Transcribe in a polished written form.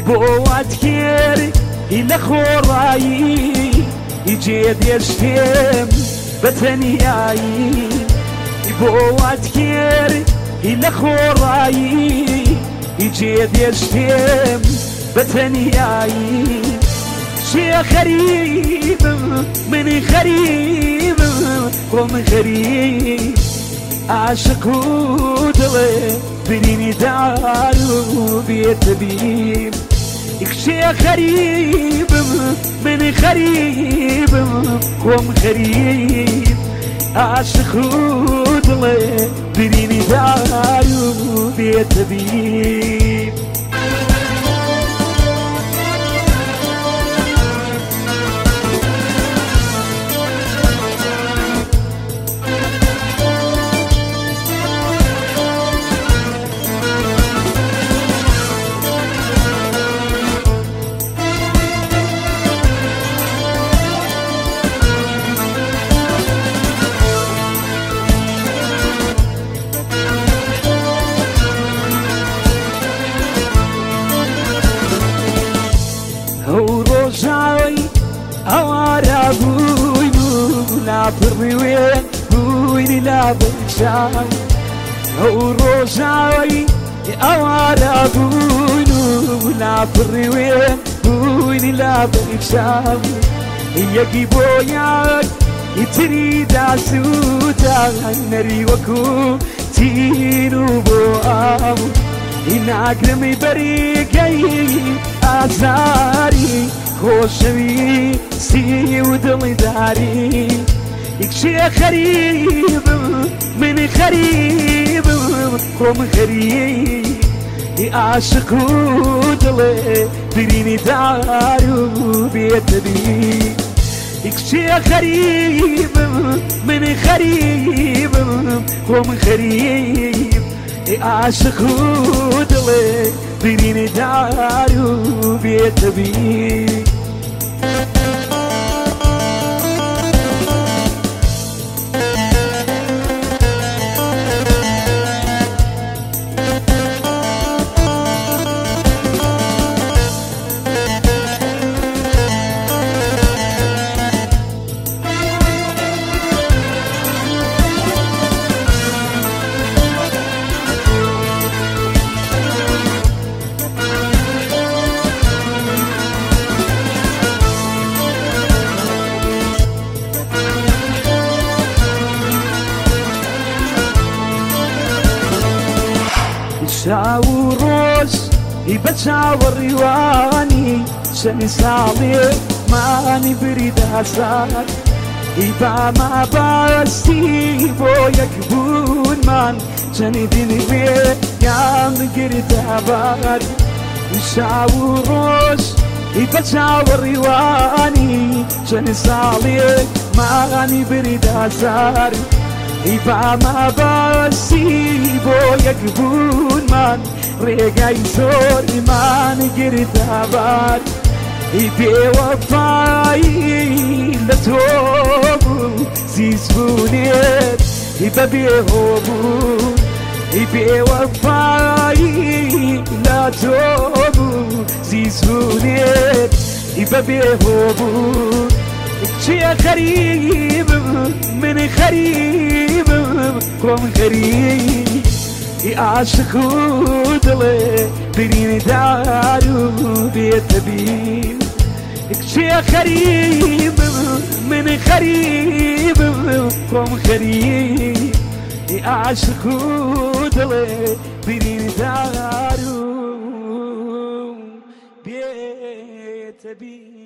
بۆوات کێری لە خۆڕایی جێ دێشتێم بە تەنیایی بۆوات کێری لە خۆڕایی جێ دێشتێم بە تەنیایی چێ خەریبم منی خەریبم خۆ من خەریب عاشق و دڵێ برینی دار و بێتەبیم چێ خەریبم منی خەریبم خۆم خەریب عاشق و دڵێ برینی دار و بێتەبیم ئەوارە بووین و لاپڕی وێن بووینی لا بەشان ئەو ڕۆژاوی ئەوارە بووین و لاپڕی وێن بووینی لا بەشان یەکی بۆ یەک ئیتری داسووتە نەری وەکو تیر و بۆ ئاو ناگرمی بەریگەی ئازاری خۆشەویستی و دڵی داری چێ خەریبم منی خەریبم خۆ من خەریب عاشق و دڵێ برینی دار و بێتەبیم چێ خەریبم منی خەریبم خۆ من خەریب عاشق و دڵێ برینی دار و بێتەبیم شاو ڕۆژ بە چاوەڕیوانی چەندی ساڵێ مانی بریداسان بەما باستی بۆ یەک بوونمان چەندی دینی وێ یان گردابار شاو ڕۆژ بە چاوەڕیوانی چەندی ساڵێ مانی بریداسان بەما باسی بۆ یەک بوونمان ڕێگای زۆریمان گردابار بێوەفایی لە تۆ بوو زیزبوونێت بە بێهۆ بوو بێوەفایی لە تۆ بوو زیزبوونێت بە بێهۆ بوو چێ خەریبم منی خەریبم خۆ من خەریب عاشق و دڵێ برینی دار و بێتەبیم چێ خەریبم منی خەریبم خۆ من خەریب عاشق و دڵێ برینی دار و بێتەبیم